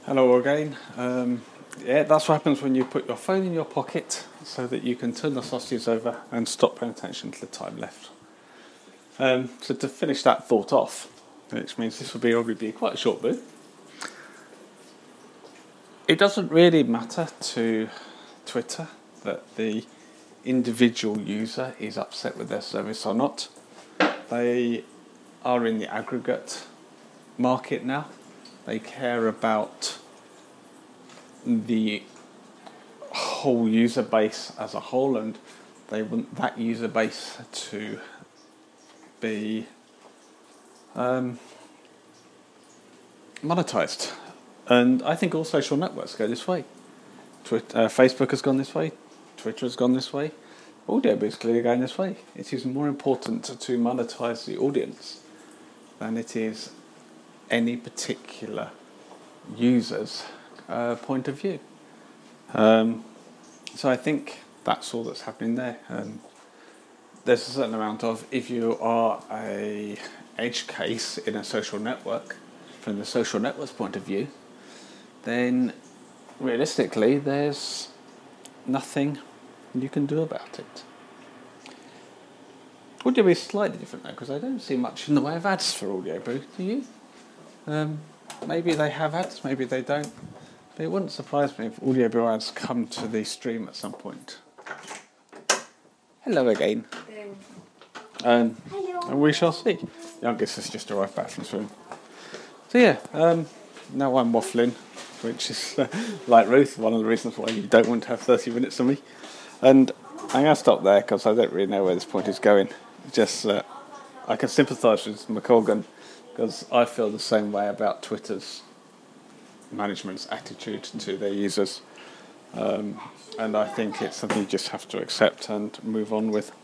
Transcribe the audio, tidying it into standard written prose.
Hello again. That's what happens when you put your phone in your pocket so that you can turn the sausages over and stop paying attention to the time left. So to finish that thought off, which means this will probably be quite a short bit, it doesn't really matter to Twitter that the individual user is upset with their service or not. They are in the aggregate market now. They care about the whole user base as a whole, and they want that user base to be monetized. And I think all social networks go this way. Facebook has gone this way. Twitter has gone this way. Audio basically are going this way. It is more important to monetize the audience than it is any particular user's point of view. So I think that's all that's happening there. There's a certain amount of, if you are a edge case in a social network, from the social network's point of view, then realistically there's nothing you can do about it. Audio is slightly different though, because I don't see much in the way of ads for Audioboo, do you? Maybe they have ads, maybe they don't. But it wouldn't surprise me if Audioboo ads come to the stream at some point. Hello again. Hello. And we shall see. Youngest has just arrived back from swimming. So now I'm waffling, which is like Ruth, one of the reasons why you don't want to have 30 minutes of me. And I'm going to stop there because I don't really know where this point is going. Just I can sympathise with McColgan because I feel the same way about Twitter's management's attitude to their users. And I think it's something you just have to accept and move on with.